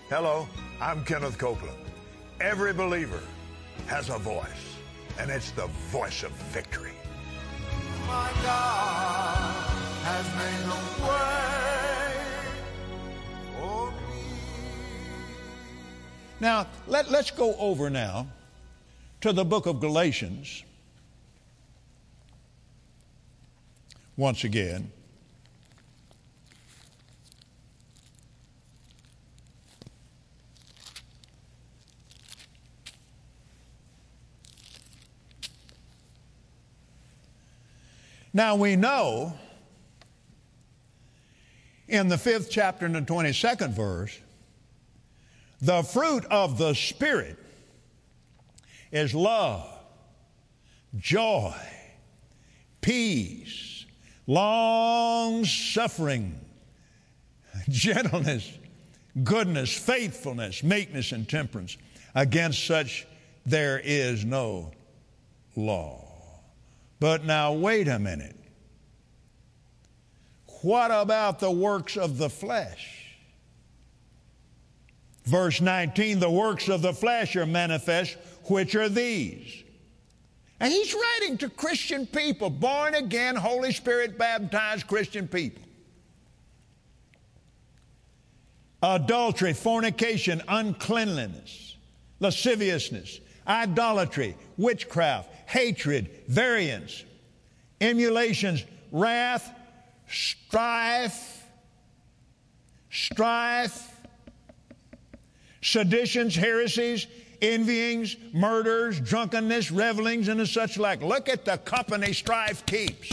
Hello, I'm Kenneth Copeland. Every believer has a voice, and it's the voice of victory. My God has made a way for me. Now, let's go over now to the book of Galatians once again. Now we know in the 5th chapter and the 22nd verse, the fruit of the Spirit is love, joy, peace, long-suffering, gentleness, goodness, faithfulness, meekness, and temperance. Against such there is no law. But now wait a minute. What about the works of the flesh? Verse 19, the works of the flesh are manifest, which are these. And he's writing to Christian people, born again, Holy Spirit baptized Christian people. Adultery, fornication, uncleanliness, lasciviousness, idolatry, witchcraft, hatred, variance, emulations, wrath, strife, seditions, heresies, envyings, murders, drunkenness, revelings, and such like. Look at the company strife keeps.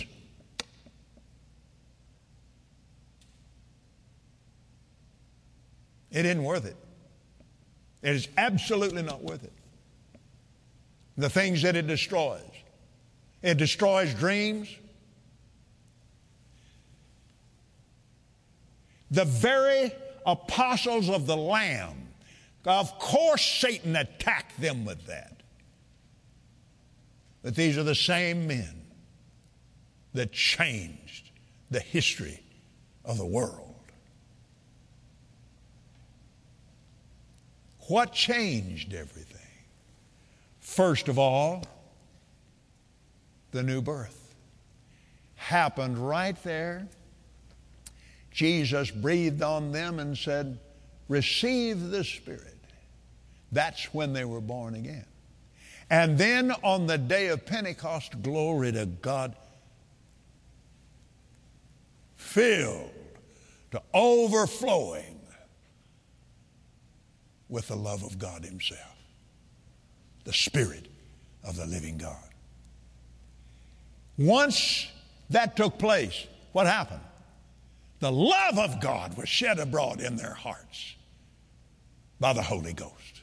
It isn't worth it. It is absolutely not worth it. The things that it destroys. It destroys dreams. The very apostles of the Lamb, of course Satan attacked them with that. But these are the same men that changed the history of the world. What changed everything? First of all, the new birth happened right there. Jesus breathed on them and said, receive the Spirit. That's when they were born again. And then on the day of Pentecost, glory to God, filled to overflowing with the love of God Himself. The Spirit of the living God. Once that took place, what happened? The love of God was shed abroad in their hearts by the Holy Ghost.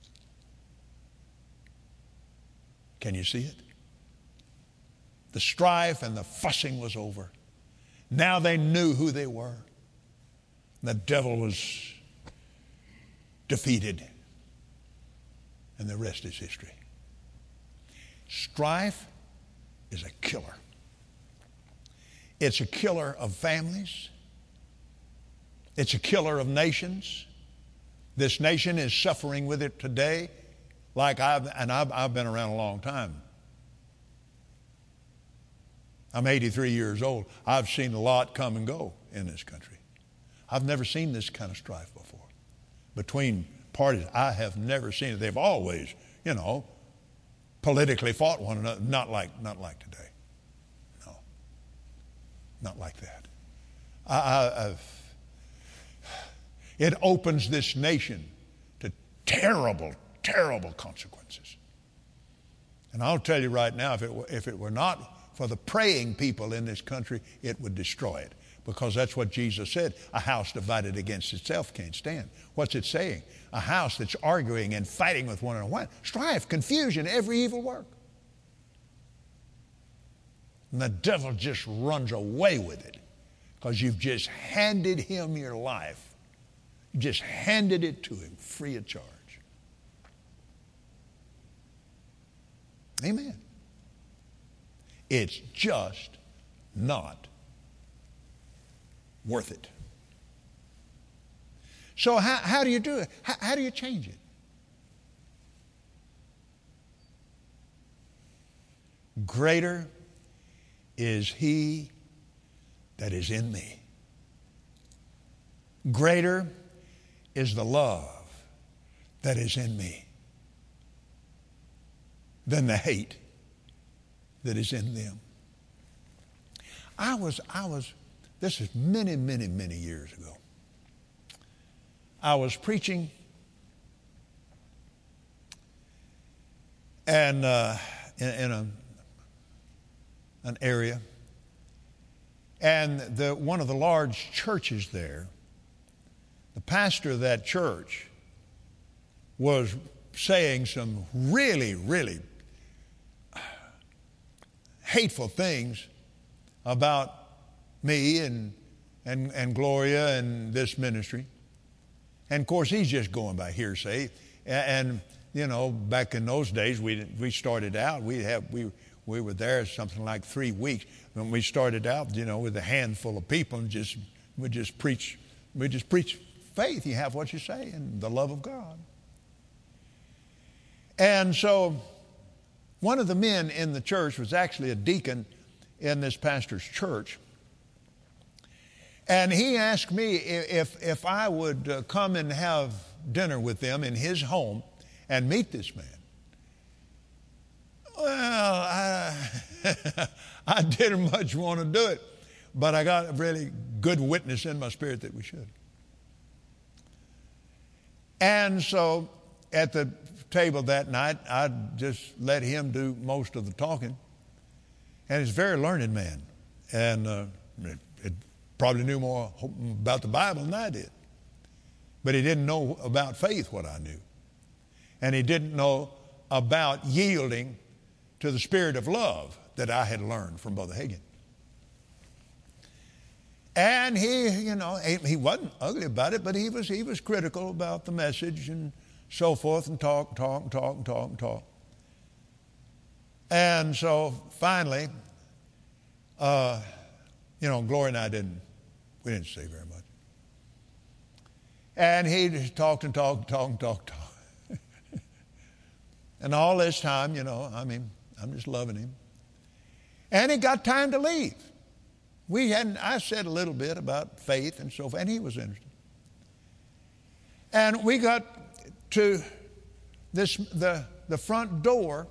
Can you see it? The strife and the fussing was over. Now they knew who they were. The devil was defeated. And the rest is history. Strife is a killer. It's a killer of families. It's a killer of nations. This nation is suffering with it today, like I've been around a long time. I'm 83 years old. I've seen a lot come and go in this country. I've never seen this kind of strife before. Between parties, I have never seen it. They've always, politically fought one another. Not like today. No, not like that. It opens this nation to terrible, terrible consequences. And I'll tell you right now, if it were not for the praying people in this country, it would destroy it. Because that's what Jesus said. A house divided against itself can't stand. What's it saying? A house that's arguing and fighting with one another. Strife, confusion, every evil work. And the devil just runs away with it because you've just handed him your life. You just handed it to him free of charge. Amen. It's just not worth it. So how do you do it? How do you change it? Greater is He that is in me. Greater is the love that is in me than the hate that is in them. This is many, many, many years ago. I was preaching and in an area, and one of the large churches there, the pastor of that church was saying some really, really hateful things about me and Gloria and this ministry. And of course, he's just going by hearsay. And you know, back in those days, we started out. We were there something like 3 weeks. When we started out, you know, with a handful of people, and we just preach faith. You have what you say and the love of God. And so, one of the men in the church was actually a deacon in this pastor's church. And he asked me if I would come and have dinner with them in his home and meet this man. Well, I didn't much want to do it, but I got a really good witness in my spirit that we should. And so at the table that night, I just let him do most of the talking. And he's a very learned man. And it probably knew more about the Bible than I did. But he didn't know about faith what I knew. And he didn't know about yielding to the spirit of love that I had learned from Brother Hagin. And he wasn't ugly about it, but he was critical about the message and so forth, and talk. And so finally, Gloria and I didn't say very much. And he just talked. And all this time, I'm just loving him. And it got time to leave. I said a little bit about faith and so forth, and he was interested. And we got to the front door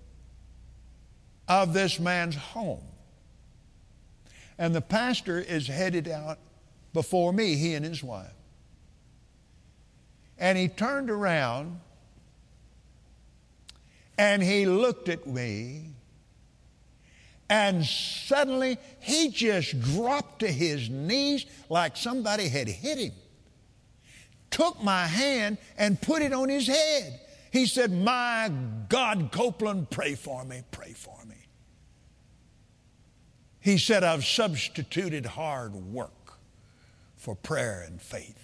of this man's home. And the pastor is headed out before me, he and his wife. And he turned around and he looked at me, and suddenly he just dropped to his knees like somebody had hit him. Took my hand and put it on his head. He said, "My God, Copeland, pray for me, pray for me." He said, "I've substituted hard work for prayer and faith."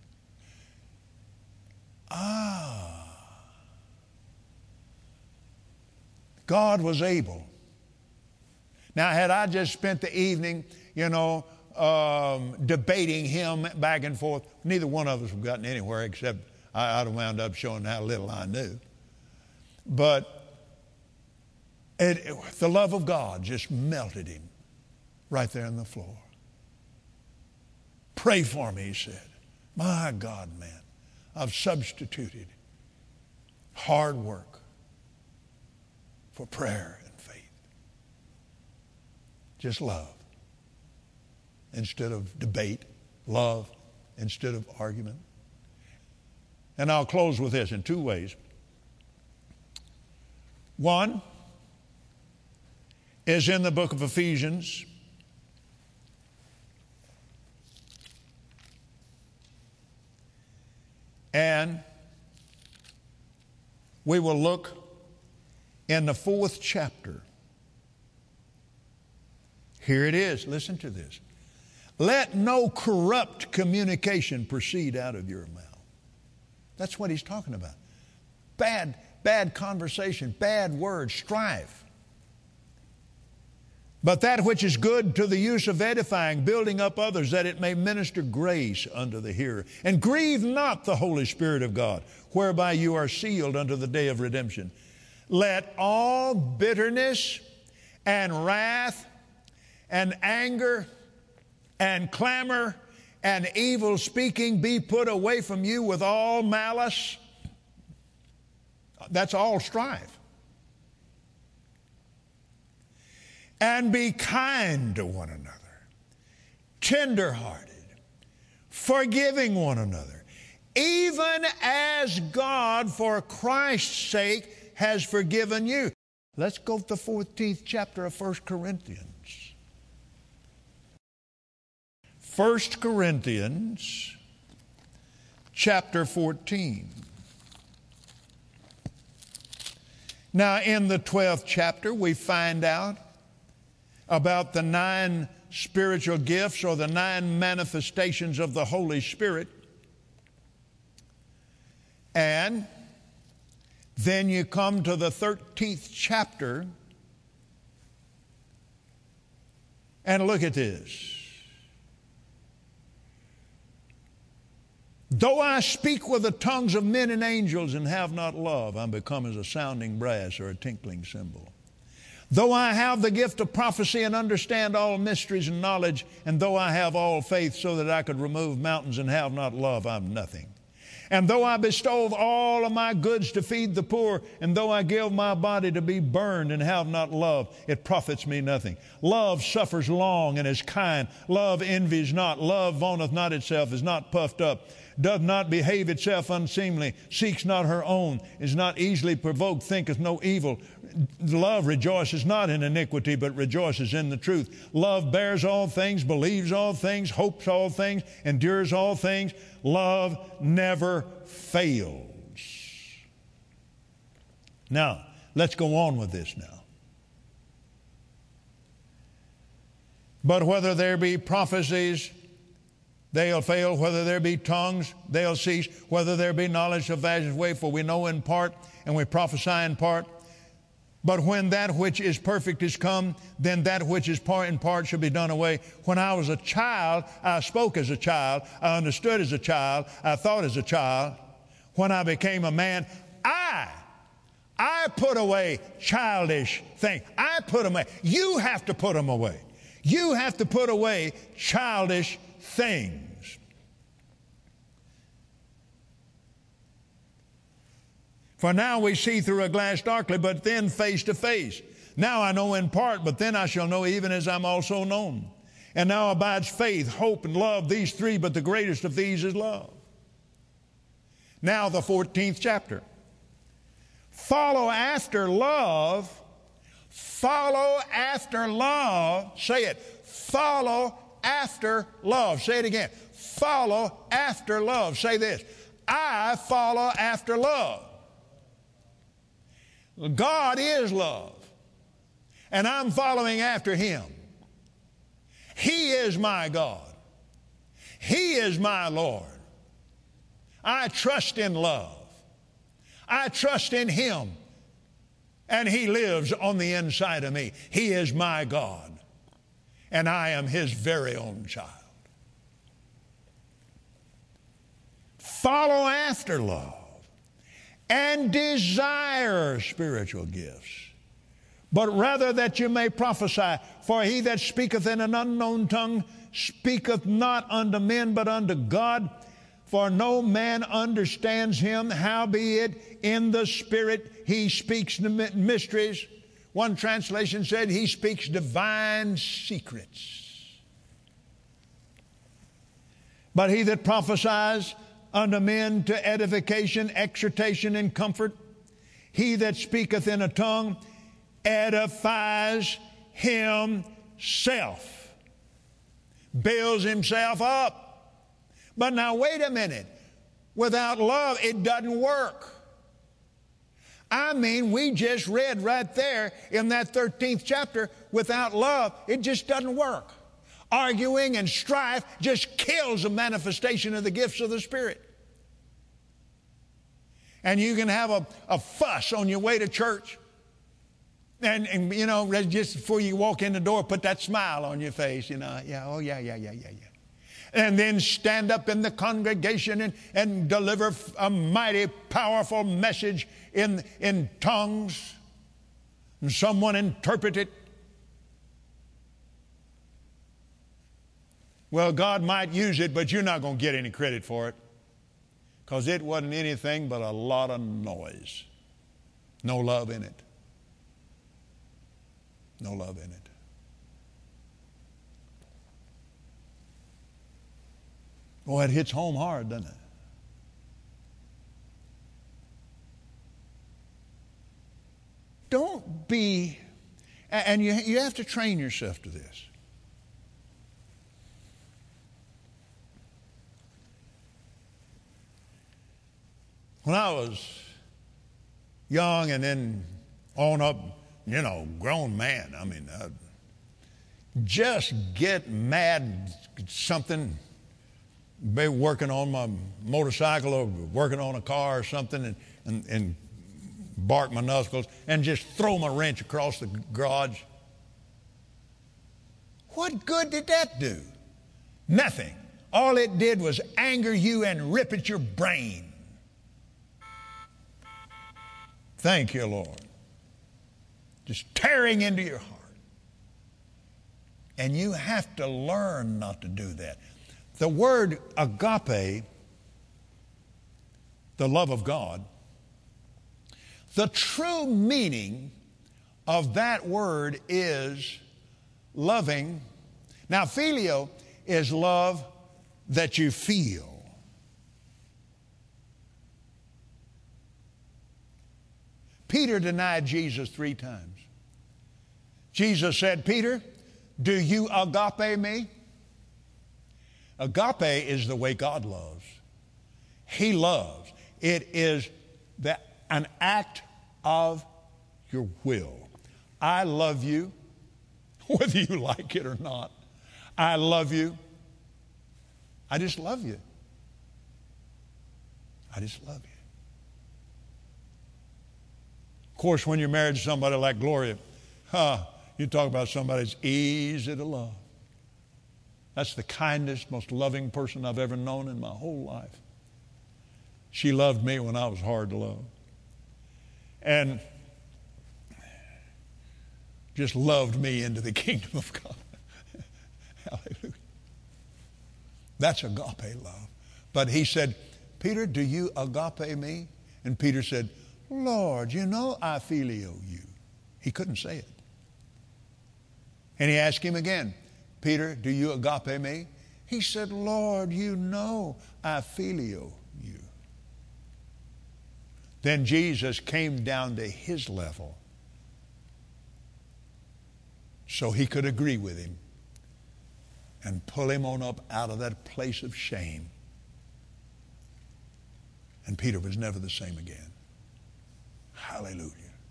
God was able. Now, had I just spent the evening, debating him back and forth, neither one of us would have gotten anywhere, except I'd have wound up showing how little I knew. But the love of God just melted him right there on the floor. "Pray for me," he said. "My God, man, I've substituted hard work for prayer and faith." Just love instead of debate, love instead of argument. And I'll close with this in two ways. One is in the book of Ephesians. And we will look in the 4th chapter. Here it is. Listen to this. "Let no corrupt communication proceed out of your mouth." That's what he's talking about. Bad conversation, bad words, strife. but that which is good to the use of edifying, building up others, that it may minister grace unto the hearer. And grieve not the Holy Spirit of God, whereby you are sealed unto the day of redemption. Let all bitterness and wrath and anger and clamor and evil speaking be put away from you with all malice. That's all strife. And be kind to one another, tender-hearted, forgiving one another, even as God for Christ's sake has forgiven you. Let's go to the 14th chapter of 1 Corinthians. 1 Corinthians chapter 14. Now, in the 12th chapter, we find out about the 9 spiritual gifts, or the 9 manifestations of the Holy Spirit. And then you come to the 13th chapter and look at this. Though I speak with the tongues of men and angels and have not love, I'm become as a sounding brass or a tinkling cymbal. Though I have the gift of prophecy and understand all mysteries and knowledge, and though I have all faith so that I could remove mountains and have not love, I'm nothing. And though I bestow all of my goods to feed the poor, and though I give my body to be burned and have not love, it profits me nothing. Love suffers long and is kind. Love envies not. Love vaunteth not itself, is not puffed up, doth not behave itself unseemly, seeks not her own, is not easily provoked, thinketh no evil. Love rejoices not in iniquity, but rejoices in the truth. Love bears all things, believes all things, hopes all things, endures all things. Love never fails. Now, let's go on with this now. But whether there be prophecies, they'll fail. Whether there be tongues, they'll cease. Whether there be knowledge of vast way, for we know in part, and we prophesy in part. But when that which is perfect is come, then that which is part in part shall be done away. When I was a child, I spoke as a child. I understood as a child. I thought as a child. When I became a man, I put away childish things. I put them away. You have to put them away. You have to put away childish things. For now we see through a glass darkly, but then face to face. Now I know in part, but then I shall know even as I'm also known. And now abides faith, hope, and love, these 3, but the greatest of these is love. Now the 14th chapter. Follow after love. Follow after love. Say it. Follow after love. Say it again. Follow after love. Say this. I follow after love. God is love, and I'm following after Him. He is my God. He is my Lord. I trust in love. I trust in Him, and He lives on the inside of me. He is my God, and I am His very own child. Follow after love. And desire spiritual gifts, but rather that you may prophesy. For he that speaketh in an unknown tongue speaketh not unto men, but unto God. For no man understands him, howbeit in the Spirit he speaks mysteries. One translation said he speaks divine secrets. But he that prophesies unto men to edification, exhortation, and comfort. He that speaketh in a tongue edifies himself, builds himself up. But now wait a minute. Without love, it doesn't work. I mean, we just read right there in that 13th chapter, without love, it just doesn't work. Arguing and strife just kills the manifestation of the gifts of the Spirit. And you can have a fuss on your way to church. And you know, just before you walk in the door, put that smile on your face, you know. Yeah, oh, yeah. And then stand up in the congregation and deliver a mighty, powerful message in tongues. And someone interpret it. Well, God might use it, but you're not going to get any credit for it. Because it wasn't anything but a lot of noise. No love in it. No love in it. Boy, it hits home hard, doesn't it? Don't be, and you have to train yourself to this. When I was young and then on up, you know, grown man, I mean, just get mad at something, be working on my motorcycle or working on a car or something and bark my knuckles and just throw my wrench across the garage. What good did that do? Nothing. All it did was anger you and rip at your brain. Thank you, Lord. Just tearing into your heart. And you have to learn not to do that. The word agape, the love of God, the true meaning of that word is loving. Now, phileo is love that you feel. Peter denied Jesus 3 times. Jesus said, Peter, do you agape me? Agape is the way God loves. He loves. It is an act of your will. I love you, whether you like it or not. I love you. I just love you. I just love you. Of course, when you're married to somebody like Gloria, you talk about somebody that's easy to love. That's the kindest, most loving person I've ever known in my whole life. She loved me when I was hard to love. And just loved me into the kingdom of God. Hallelujah. That's agape love. But he said, Peter, do you agape me? And Peter said, Lord, you know I phileo you. He couldn't say it. And he asked him again, Peter, do you agape me? He said, Lord, you know I phileo you. Then Jesus came down to his level so he could agree with him and pull him on up out of that place of shame. And Peter was never the same again. Hallelujah.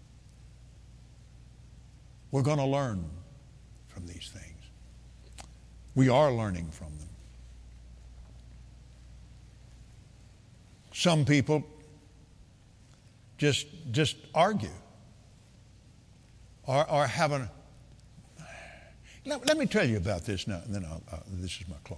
We're going to learn from these things. We are learning from them. Some people just argue or have a... Let me tell you about this now, and then this is my close.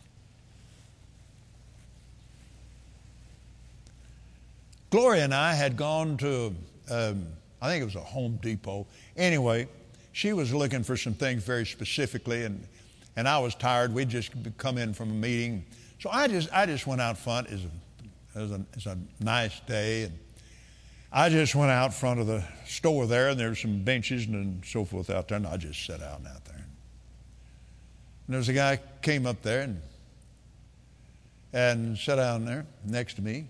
Gloria and I had gone to, I think it was a Home Depot. Anyway, she was looking for some things very specifically, and I was tired. We'd just come in from a meeting. So I just went out front. It was a nice day, and I just went out front of the store there, and there were some benches and so forth out there, and I just sat out there. And there was a guy came up there and sat down there next to me.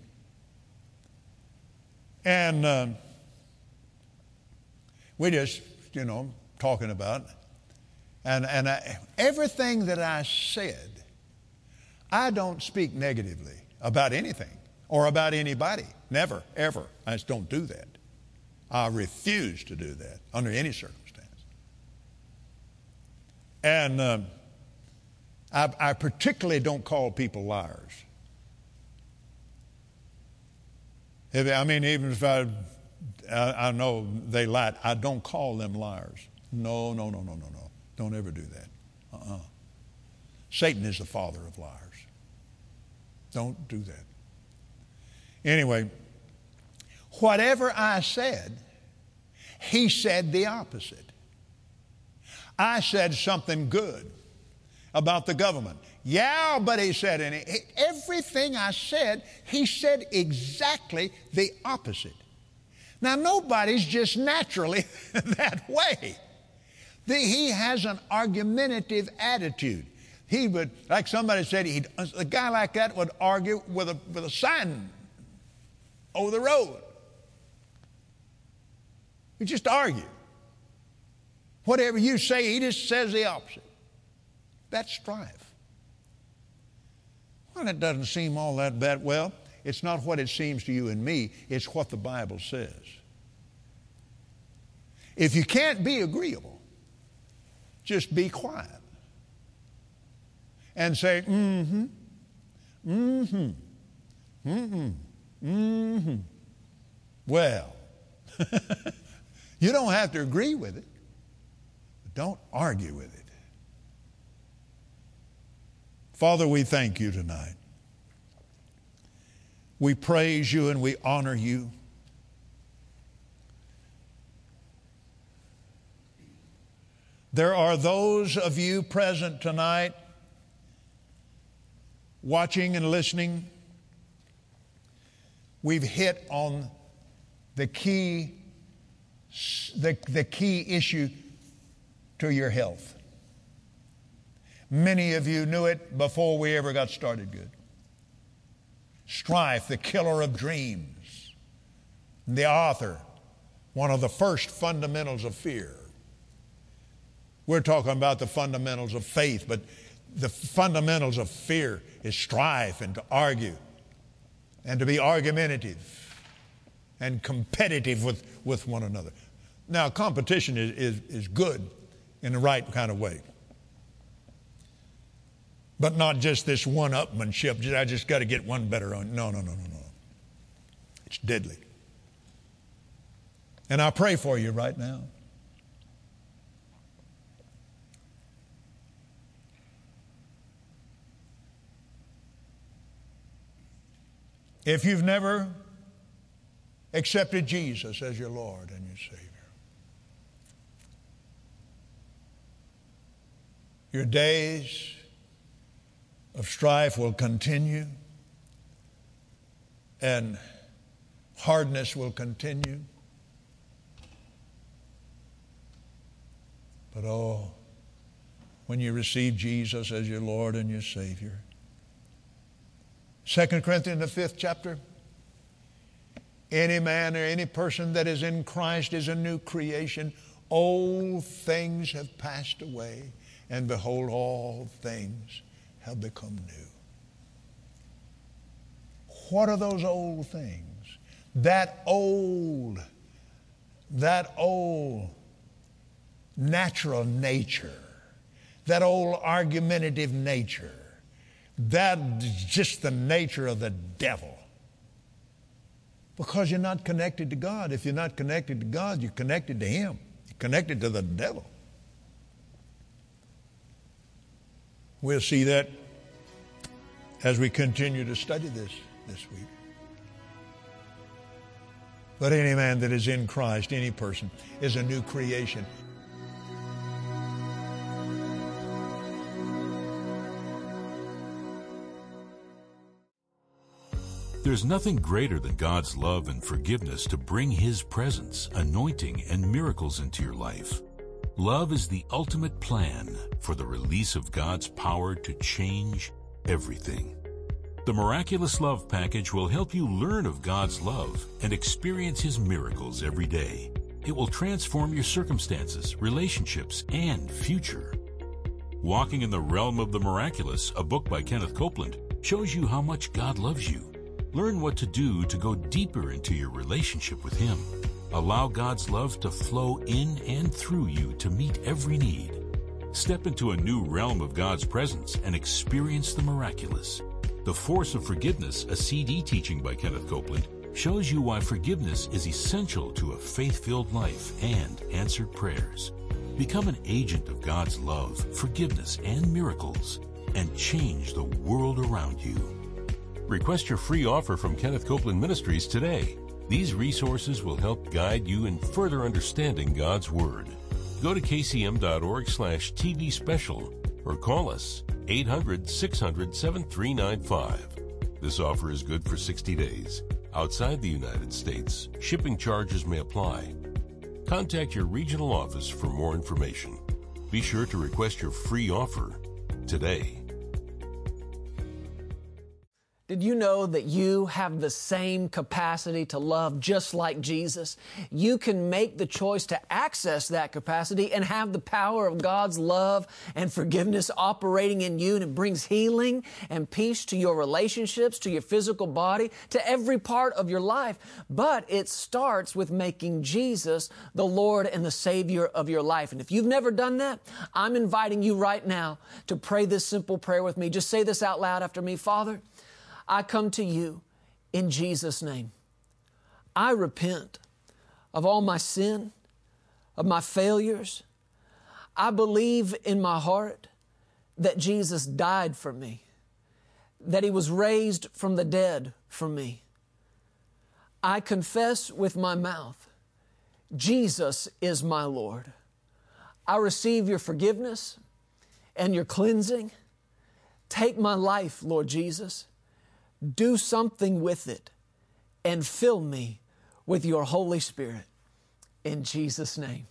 And we just, talking about it. And everything that I said, I don't speak negatively about anything or about anybody. Never, ever. I just don't do that. I refuse to do that under any circumstance. And I particularly don't call people liars. Even if I I know they lied. I don't call them liars. No. Don't ever do that. Satan is the father of liars. Don't do that. Anyway, whatever I said, he said the opposite. I said something good about the government. Yeah, but he said, and everything I said, he said exactly the opposite. Now, nobody's just naturally that way. He has an argumentative attitude. He would, like somebody said, a guy like that would argue with a sign over the road. He just argue. Whatever you say, he just says the opposite. That's strife. Well, it doesn't seem all that bad. Well, it's not what it seems to you and me. It's what the Bible says. If you can't be agreeable, just be quiet and say, Well, you don't have to agree with it, but don't argue with it. Father, we thank you tonight. We praise you and we honor you. There are those of you present tonight, watching and listening. We've hit on the key issue to your health. Many of you knew it before we ever got started good. Strife, the killer of dreams. The author, one of the first fundamentals of fear. We're talking about the fundamentals of faith, but the fundamentals of fear is strife and to argue and to be argumentative and competitive with one another. Now, competition is good in the right kind of way. But not just this one-upmanship. I just got to get one better on. No. It's deadly. And I pray for you right now. If you've never accepted Jesus as your Lord and your Savior, your days of strife will continue and hardness will continue. But when you receive Jesus as your Lord and your Savior, 2 Corinthians, the 5th chapter, any man or any person that is in Christ is a new creation. Old things have passed away, and behold, all things have become new. What are those old things? That old natural nature, that old argumentative nature, that's just the nature of the devil. Because you're not connected to God. If you're not connected to God, you're connected to him. You're connected to the devil. We'll see that as we continue to study this week. But any man that is in Christ, any person, is a new creation. There's nothing greater than God's love and forgiveness to bring His presence, anointing, and miracles into your life. Love is the ultimate plan for the release of God's power to change everything. The Miraculous Love Package will help you learn of God's love and experience His miracles every day. It will transform your circumstances, relationships, and future. Walking in the Realm of the Miraculous, a book by Kenneth Copeland, shows you how much God loves you. Learn what to do to go deeper into your relationship with Him. Allow God's love to flow in and through you to meet every need. Step into a new realm of God's presence and experience the miraculous. The Force of Forgiveness, a CD teaching by Kenneth Copeland, shows you why forgiveness is essential to a faith-filled life and answered prayers. Become an agent of God's love, forgiveness, and miracles, and change the world around you. Request your free offer from Kenneth Copeland Ministries today. These resources will help guide you in further understanding God's Word. Go to kcm.org/TV special or call us 800-600-7395. This offer is good for 60 days. Outside the United States, shipping charges may apply. Contact your regional office for more information. Be sure to request your free offer today. Did you know that you have the same capacity to love just like Jesus? You can make the choice to access that capacity and have the power of God's love and forgiveness operating in you, and it brings healing and peace to your relationships, to your physical body, to every part of your life. But it starts with making Jesus the Lord and the Savior of your life. And if you've never done that, I'm inviting you right now to pray this simple prayer with me. Just say this out loud after me. Father, I come to you in Jesus' name. I repent of all my sin, of my failures. I believe in my heart that Jesus died for me, that He was raised from the dead for me. I confess with my mouth, Jesus is my Lord. I receive your forgiveness and your cleansing. Take my life, Lord Jesus. Do something with it and fill me with your Holy Spirit. In Jesus' name,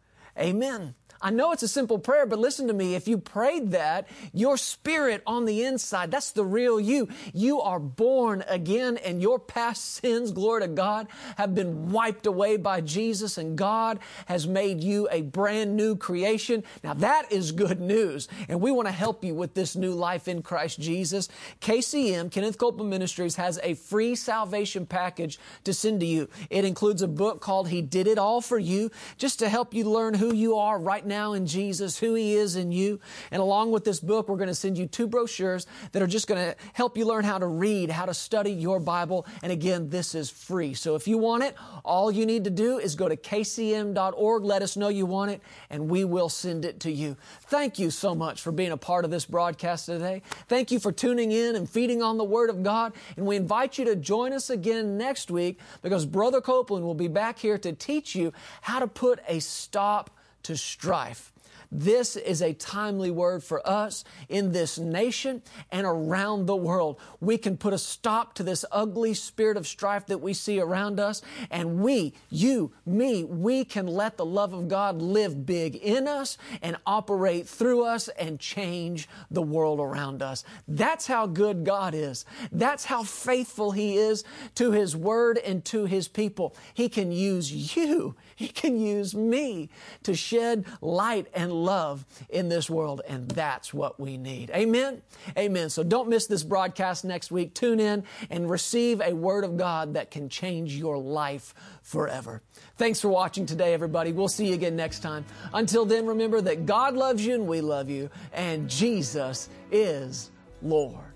amen. I know it's a simple prayer, but listen to me. If you prayed that, your spirit on the inside, that's the real you. You are born again, and your past sins, glory to God, have been wiped away by Jesus, and God has made you a brand new creation. Now that is good news, and we want to help you with this new life in Christ Jesus. KCM, Kenneth Copeland Ministries, has a free salvation package to send to you. It includes a book called He Did It All For You, just to help you learn who you are right now in Jesus, who He is in you. And along with this book, we're going to send you 2 brochures that are just going to help you learn how to read, how to study your Bible. And again, this is free. So if you want it, all you need to do is go to kcm.org, let us know you want it, and we will send it to you. Thank you so much for being a part of this broadcast today. Thank you for tuning in and feeding on the Word of God. And we invite you to join us again next week, because Brother Copeland will be back here to teach you how to put a stop to strife. This is a timely word for us in this nation and around the world. We can put a stop to this ugly spirit of strife that we see around us, and we, you, me, we can let the love of God live big in us and operate through us and change the world around us. That's how good God is. That's how faithful He is to His Word and to His people. He can use you. He can use me to shed light and love in this world, and that's what we need. Amen? Amen. So don't miss this broadcast next week. Tune in and receive a Word of God that can change your life forever. Thanks for watching today, everybody. We'll see you again next time. Until then, remember that God loves you and we love you, and Jesus is Lord.